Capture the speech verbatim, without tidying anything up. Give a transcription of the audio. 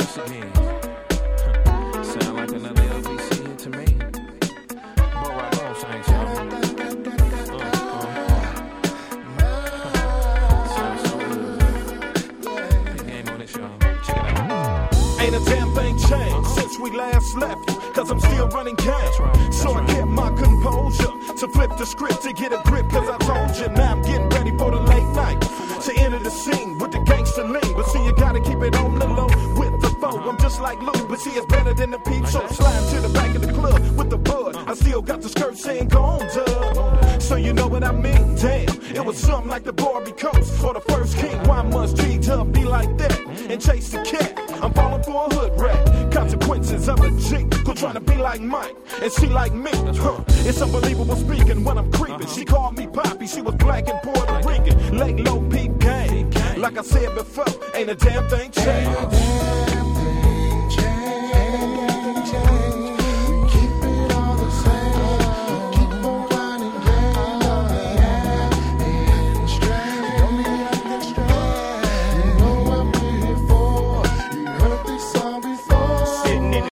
once again. Sound like another L B C hit to me. But right on, thanks, y'all. Ain't a damn thing changed since we last left you, cause I'm still running game. Right, so right. I kept my composure to flip the script to get a grip, cause I told you now I'm getting ready for the late night to enter the scene with the gangster lean. But see, you gotta keep it on the low with the foe. I'm just like Lou, but see, it's better than the peep. So slide to the back of the club with the bud. I still got the skirt saying go on, dub. So you know what I mean? Damn, it was something like the Barbie Coast or the First King. Why must G-Dub be like that and chase the cat? I'm falling for a hood rat. Consequences of a G. Who trying to be like Mike and she like me. Huh. It's unbelievable speaking when I'm creeping. She called me Poppy. She was black and Puerto Rican. Late low peep gang. Like I said before, ain't a damn thing changed.